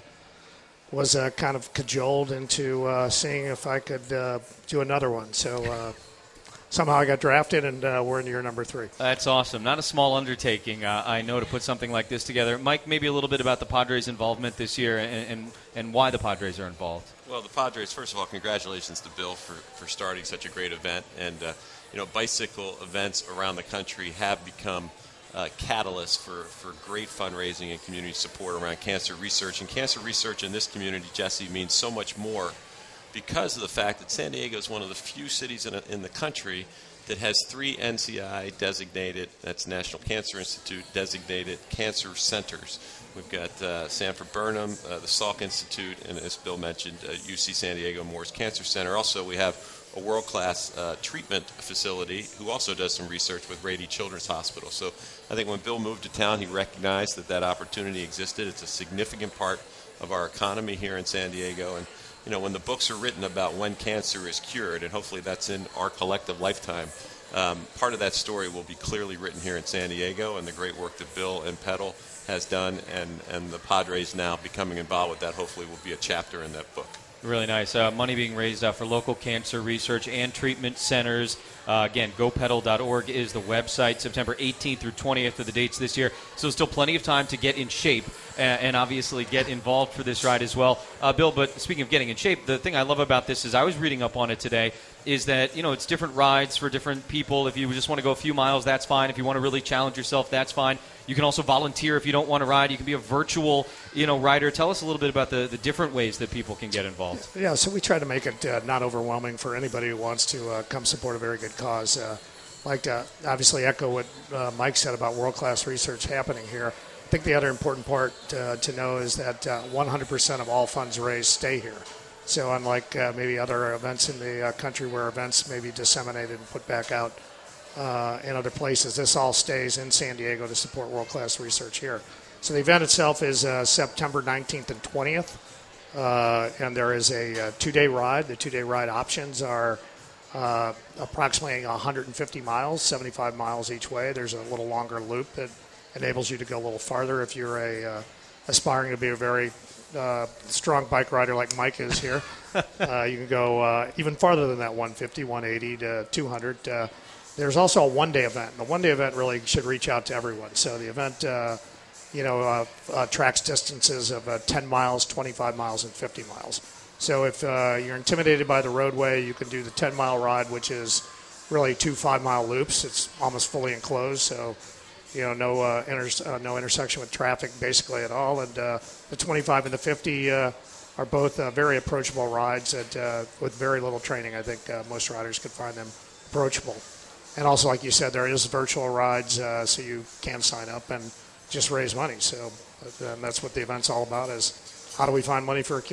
was uh, kind of cajoled into uh, seeing if I could uh, do another one. So uh, somehow I got drafted, and uh, we're in year number three. That's awesome. Not a small undertaking, uh, I know, to put something like this together. Mike, maybe a little bit about the Padres' involvement this year and, and, and why the Padres are involved. Well, the Padres, first of all, congratulations to Bill for, for starting such a great event. And, uh, you know, bicycle events around the country have become Uh, catalyst for, for great fundraising and community support around cancer research. And cancer research in this community, Jesse, means so much more because of the fact that San Diego is one of the few cities in, a, in the country that has three N C I designated, that's National Cancer Institute, designated cancer centers. We've got uh, Sanford Burnham, uh, the Salk Institute, and as Bill mentioned, uh, U C San Diego Moores Cancer Center. Also, we have a world-class uh, treatment facility who also does some research with Rady Children's Hospital. So I think when Bill moved to town, he recognized that that opportunity existed. It's a significant part of our economy here in San Diego. And, you know, when the books are written about when cancer is cured, and hopefully that's in our collective lifetime, um, part of that story will be clearly written here in San Diego, and the great work that Bill and Pedal has done, and, and the Padres now becoming involved with that hopefully will be a chapter in that book. Really nice. Uh, money being raised uh, for local cancer research and treatment centers. Uh, again, go pedal dot org is the website. September eighteenth through twentieth are the dates this year. So still plenty of time to get in shape and, and obviously get involved for this ride as well. Uh, Bill, but speaking of getting in shape, the thing I love about this is I was reading up on it today is that, you know, it's different rides for different people. If you just want to go a few miles, that's fine. If you want to really challenge yourself, that's fine. You can also volunteer if you don't want to ride. You can be a virtual, you know, rider. Tell us a little bit about the, the different ways that people can get involved. Yeah, so we try to make it uh, not overwhelming for anybody who wants to uh, come support a very good cause. Uh, like to obviously echo what uh, Mike said about world-class research happening here. I think the other important part uh, to know is that uh, one hundred percent of all funds raised stay here. So unlike uh, maybe other events in the uh, country where events may be disseminated and put back out uh, in other places, this all stays in San Diego to support world-class research here. So the event itself is uh, September nineteenth and twentieth, uh, and there is a, a two-day ride. The two-day ride options are uh, approximately one hundred fifty miles, seventy-five miles each way. There's a little longer loop that enables you to go a little farther if you're a uh, aspiring to be a very Uh, strong bike rider like Mike is here. Uh, you can go uh, even farther than that, one fifty, one eighty to two hundred. Uh, there's also a one-day event. The one-day event really should reach out to everyone. So the event, uh, you know, uh, uh, tracks distances of uh, ten miles, twenty-five miles, and fifty miles. So if uh, you're intimidated by the roadway, you can do the ten-mile ride, which is really two five-mile loops. It's almost fully enclosed, so you know, no uh, inter- uh, no intersection with traffic basically at all. And uh, the twenty-five and the fifty uh, are both uh, very approachable rides that, uh, with very little training. I think uh, most riders could find them approachable. And also, like you said, there is virtual rides, uh, so you can sign up and just raise money. So uh, and that's what the event's all about, is how do we find money for a cure?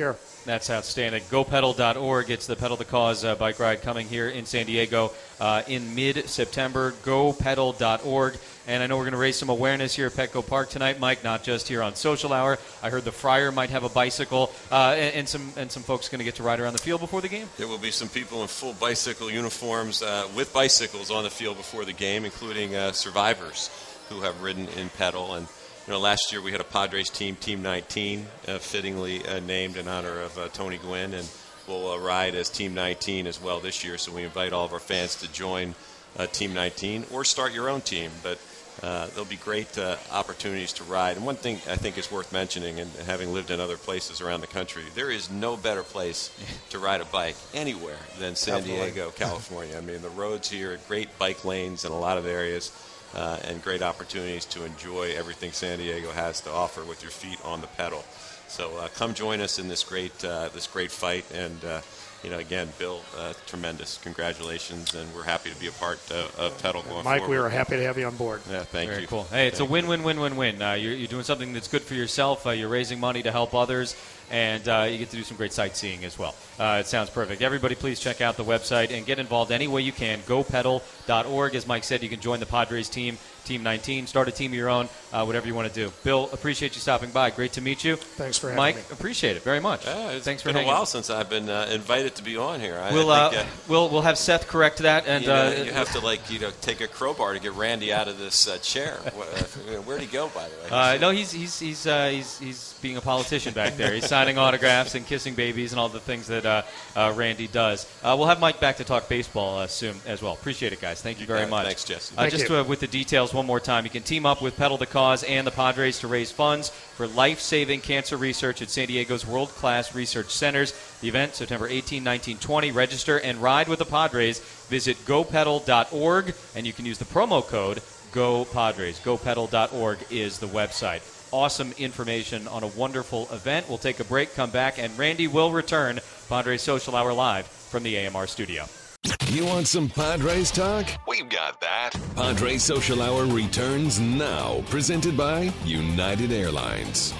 That's outstanding. go pedal dot org. It's the Pedal the Cause uh, bike ride coming here in San Diego uh, in mid-September. go pedal dot org. And I know we're going to raise some awareness here at Petco Park tonight, Mike, not just here on Social Hour. I heard the Friar might have a bicycle, uh, and, and some and some folks going to get to ride around the field before the game. There will be some people in full bicycle uniforms uh, with bicycles on the field before the game, including uh, survivors who have ridden in pedal. And you know, last year we had a Padres team, Team nineteen, uh, fittingly uh, named in honor of uh, Tony Gwynn, and we'll uh, ride as Team nineteen as well this year. So we invite all of our fans to join uh, Team nineteen or start your own team. But uh, there'll be great uh, opportunities to ride. And one thing I think is worth mentioning, and having lived in other places around the country, there is no better place to ride a bike anywhere than San Definitely. Diego, California. I mean, the roads here, great bike lanes in a lot of areas. Uh, and great opportunities to enjoy everything San Diego has to offer with your feet on the pedal. So uh, come join us in this great uh, this great fight. And uh, you know, again, Bill, uh, tremendous congratulations, and we're happy to be a part uh, of Pedal going Mike, forward. we were happy to have you on board. Yeah, thank Very you. cool. Hey, it's Thank a win-win-win-win-win. Uh, you're, you're doing something that's good for yourself. Uh, you're raising money to help others, and uh, you get to do some great sightseeing as well. Uh, it sounds perfect. Everybody, please check out the website and get involved any way you can. go pedal dot org. As Mike said, you can join the Padres team, Team nineteen. Start a team of your own, uh, whatever you want to do. Bill, appreciate you stopping by. Great to meet you. Thanks for having Mike, me. appreciate it very much. Yeah, it's Thanks for been a hanging. while since I've been uh, invited to be on here. I, We'll, I uh, think, uh, we'll we'll have Seth correct that, and you, know, uh, you have to like you know take a crowbar to get Randy out of this uh, chair. Where, uh, where'd he go, by the way? Uh, no, he's he's he's uh, he's he's being a politician back there. He's signing autographs and kissing babies and all the things that uh, uh, Randy does. Uh, we'll have Mike back to talk baseball uh, soon as well. Appreciate it, guys. Thank you very Yeah, much. thanks, Jesse. Uh, Thank just you. uh, with the details one more time, you can team up with Pedal the Cause and the Padres to raise funds for life-saving cancer research at San Diego's world-class research centers. The event, September eighteenth, nineteen, twenty. Register and ride with the Padres. Visit go pedal dot org, and you can use the promo code GOPADRES. go pedal dot org is the website. Awesome information on a wonderful event. We'll take a break, come back, and Randy will return. Padres Social Hour live from the A M R studio. You want some Padres talk? We've got that. Padres Social Hour returns now, presented by United Airlines.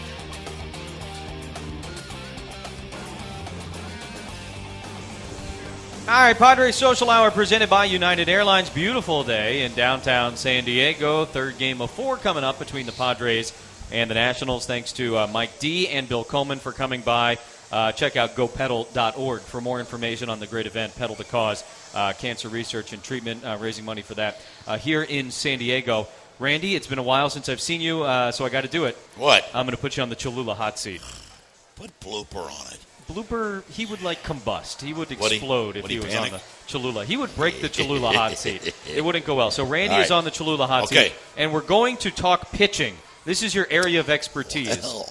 All right, Padres Social Hour presented by United Airlines. Beautiful day in downtown San Diego. Third game of four coming up between the Padres and the Nationals. Thanks to uh, Mike D. and Bill Coleman for coming by. Uh, check out go pedal dot org for more information on the great event, Pedal the Cause, uh, cancer research and treatment, uh, raising money for that uh, here in San Diego. Randy, it's been a while since I've seen you, uh, so I got to do it. What? I'm going to put you on the Cholula hot seat. Put blooper on it. Blooper, he would like combust. He would Would he? explode if Would he, he was panic? on the Cholula. He would break the Cholula hot seat. It wouldn't go well. So Randy All is right. on the Cholula hot Okay. seat, and we're going to talk pitching. This is your area of expertise. Hell.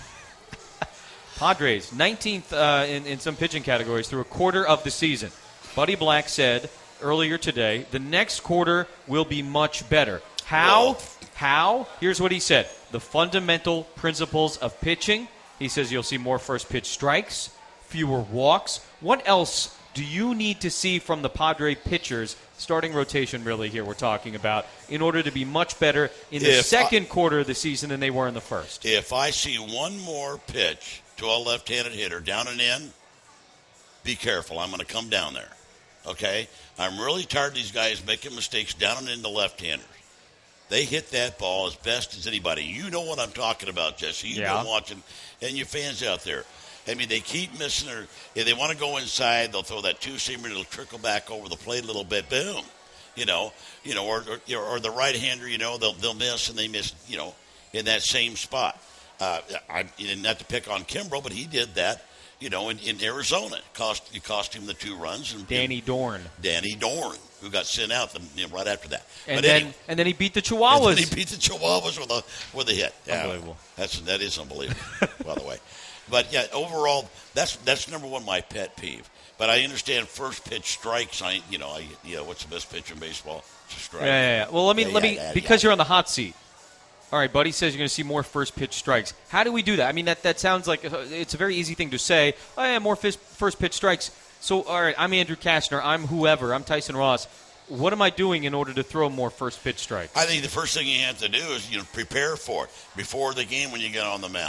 Padres, nineteenth uh, in, in some pitching categories through a quarter of the season. Buddy Black said earlier today, the next quarter will be much better. How? Whoa. How? Here's what he said. The fundamental principles of pitching. He says you'll see more first pitch strikes, fewer walks. What else do you need to see from the Padre pitchers, starting rotation really here we're talking about, in order to be much better in the If second I- quarter of the season than they were in the first? If I see one more pitch to a left-handed hitter down and in, be careful. I'm going to come down there. Okay? I'm really tired of these guys making mistakes down and into left-handers. They hit that ball as best as anybody. You know what I'm talking about, Jesse. You've Yeah. been watching, and your fans out there. I mean, they keep missing their – if they want to go inside, they'll throw that two-seamer. It'll trickle back over the plate a little bit. Boom. You know, you know, or or, or the right-hander, you know, they'll they'll miss, and they miss, you know, in that same spot. Uh, I not to pick on Kimbrel, but he did that, you know, in, in Arizona. It cost it cost him the two runs. And, Danny Dorn. Danny Dorn, who got sent out the, you know, right after that. And but then anyway, and then he beat the and Chihuahuas. then he beat the Chihuahuas with a with a hit. Yeah, Unbelievable. That's that is unbelievable. By the way, but yeah, overall, that's that's number one my pet peeve. But I understand first pitch strikes. I you know I you know what's the best pitch in baseball? It's a strike. Yeah, yeah, yeah. Well, let me Yeah, let yeah, me yeah, because yeah. you're on the hot seat. All right, Buddy says you're going to see more first pitch strikes. How do we do that? I mean, that, that sounds like uh, it's a very easy thing to say. Oh, yeah, more fis- first pitch strikes. So, all right, I'm Andrew Kastner. I'm whoever. I'm Tyson Ross. What am I doing in order to throw more first pitch strikes? I think the first thing you have to do is you know prepare for it before the game when you get on the mound.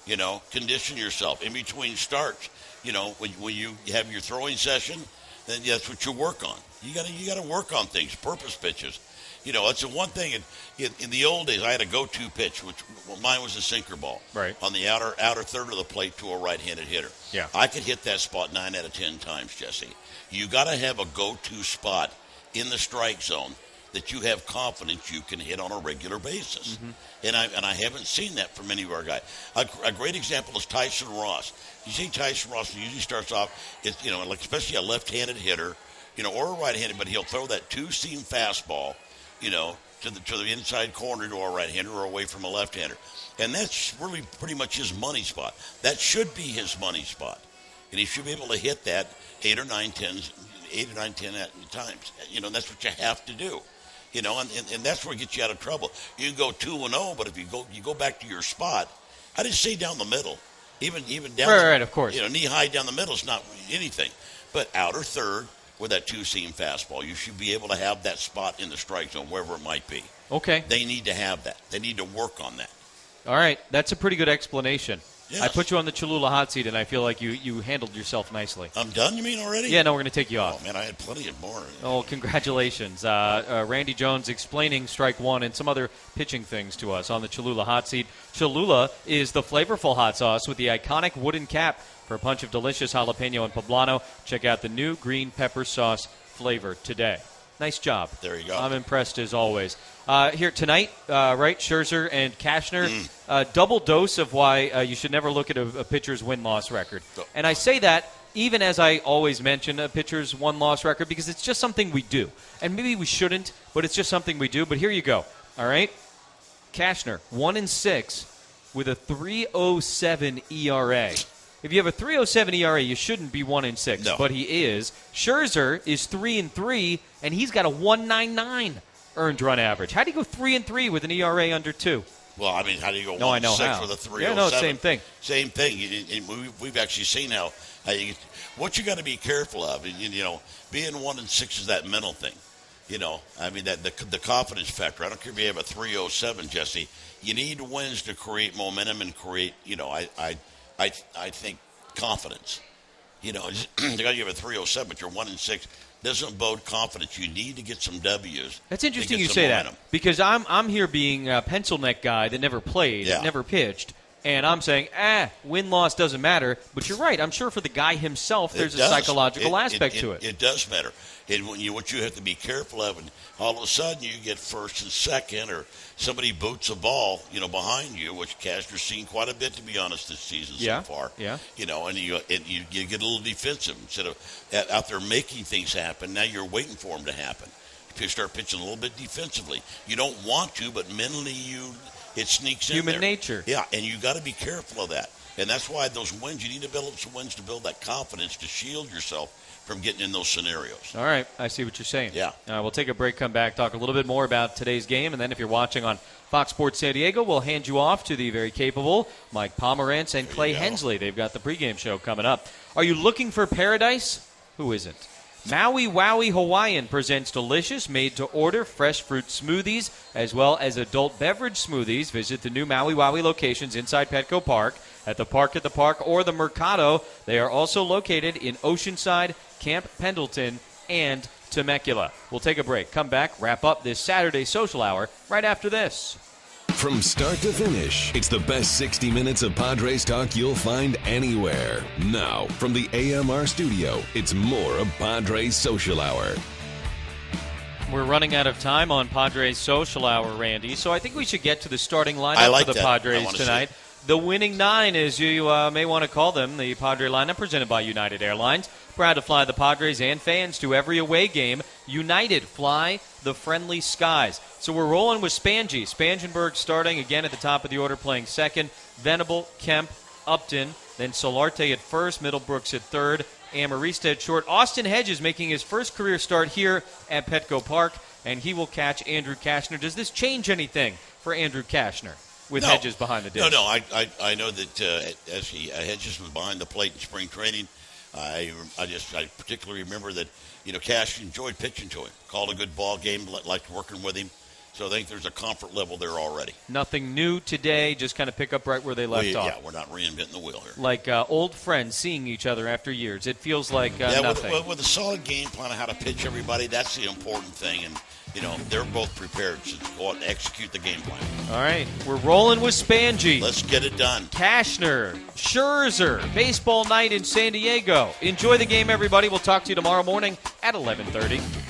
You know, condition yourself in between starts. You know, when, when you have your throwing session, then that's what you work on. You got to you got to work on things, purpose pitches. You know, it's the one thing. In, in, in the old days, I had a go-to pitch, which well, mine was a sinker ball, right, on the outer outer third of the plate to a right-handed hitter. Yeah, I could hit that spot nine out of ten times, Jesse. You got to have a go-to spot in the strike zone that you have confidence you can hit on a regular basis. Mm-hmm. And I and I haven't seen that for many of our guys. A, a great example is Tyson Ross. You see Tyson Ross usually starts off, it, you know, like especially a left-handed hitter, you know, or a right-handed, but he'll throw that two-seam fastball, you know, to the to the inside corner to a right-hander or away from a left-hander. And that's really pretty much his money spot. That should be his money spot. And he should be able to hit that eight or nine, ten, eight or nine, ten times. You know, that's what you have to do. You know, and, and, and that's where it gets you out of trouble. You can go two and zero, but if you go you go back to your spot, I didn't say down the middle, even even down. Right, the, right, of course. You know, knee high down the middle is not anything, but outer third with that two seam fastball, you should be able to have that spot in the strike zone, wherever it might be. Okay. They need to have that. They need to work on that. All right, that's a pretty good explanation. Yes. I put you on the Cholula hot seat, and I feel like you, you handled yourself nicely. I'm done, you mean, already? Yeah, no, we're going to take you off. Oh, man, I had plenty of more. Oh, congratulations. Uh, uh, Randy Jones explaining strike one and some other pitching things to us on the Cholula hot seat. Cholula is the flavorful hot sauce with the iconic wooden cap for a punch of delicious jalapeno and poblano. Check out the new green pepper sauce flavor today. Nice job. There you go. I'm impressed as always. Uh, here tonight, uh, right, Scherzer and Cashner, Mm. uh, double dose of why uh, you should never look at a, a pitcher's win-loss record. And I say that even as I always mention a pitcher's one-loss record because it's just something we do. And maybe we shouldn't, but it's just something we do. But here you go, all right? Cashner, one and six with a three oh seven E R A. If you have a three oh seven E R A, you shouldn't be one and six, no. but he is. Scherzer is three and three, and he's got a one ninety-nine earned run average. How do you go three and three with an E R A under two? Well, I mean, how do you go no, one I know and six how. with a three oh seven? Yeah, no, same thing. Same thing. We've actually seen how, how you, what you got to be careful of. You, you know, being one and six is that mental thing. You know, I mean, that the, the confidence factor. I don't care if you have a three oh seven, Jesse. You need wins to create momentum and create, you know, I I, I, I think confidence. You know, you got to have a three oh seven, but you're one and six. Doesn't bode confidence. You need to get some W's. That's interesting you some say momentum. that because I'm I'm here being a pencil neck guy that never played, Yeah. never pitched, and I'm saying, ah, win loss doesn't matter. But you're right. I'm sure for the guy himself, there's It a does. psychological It- aspect it, to it. It does matter. And when you, what you have to be careful of, and all of a sudden you get first and second, or somebody boots a ball, you know, behind you, which Cashner's seen quite a bit, to be honest, this season Yeah, so far. yeah. You know, and you and you, you get a little defensive instead of out- out there making things happen. Now you're waiting for them to happen. You start pitching a little bit defensively. You don't want to, but mentally you it sneaks in Human there. nature. Yeah, and you got to be careful of that. And that's why those wins, you need to build up some wins to build that confidence to shield yourself from getting in those scenarios. All right, I see what you're saying. Yeah. Uh, we'll take a break, come back, talk a little bit more about today's game, and then if you're watching on Fox Sports San Diego, we'll hand you off to the very capable Mike Pomerantz and There Clay you go. Hensley. They've got the pregame show coming up. Are you looking for paradise? Who isn't? Maui Wowie Hawaiian presents delicious, made-to-order fresh fruit smoothies, as well as adult beverage smoothies. Visit the new Maui Wowie locations inside Petco Park, at the Park at the Park, or the Mercado. They are also located in Oceanside, Camp Pendleton, and Temecula. We'll take a break, come back, wrap up this Saturday social hour right after this. From start to finish, it's the best sixty minutes of Padres talk you'll find anywhere. Now, from the A M R studio, it's more of Padres Social Hour. We're running out of time on Padres Social Hour, Randy, so I think we should get to the starting lineup I like for the that. I Padres wanna see tonight. it. The winning nine, as you uh, may want to call them, the Padre lineup presented by United Airlines. Proud to fly the Padres and fans to every away game. United, fly the friendly skies. So we're rolling with Spangy. Spangenberg starting again at the top of the order, playing second. Venable, Kemp, Upton. Then Solarte at first, Middlebrooks at third, Amarista at short. Austin Hedges making his first career start here at Petco Park, and he will catch Andrew Cashner. Does this change anything for Andrew Cashner with No. Hedges behind the dish? No, no. I I, I know that uh, as he uh, Hedges was behind the plate in spring training, I I just I particularly remember that you know Cash enjoyed pitching to him, called a good ball game, li- liked working with him. So I think there's a comfort level there already. Nothing new today, just kind of pick up right where they left we, off. Yeah, we're not reinventing the wheel here. Like uh, old friends seeing each other after years. It feels like uh, yeah, nothing. With, with a solid game plan of how to pitch everybody, that's the important thing. And, you know, they're both prepared to go out and execute the game plan. All right, we're rolling with Spangy. Let's get it done. Cashner, Scherzer, baseball night in San Diego. Enjoy the game, everybody. We'll talk to you tomorrow morning at eleven thirty.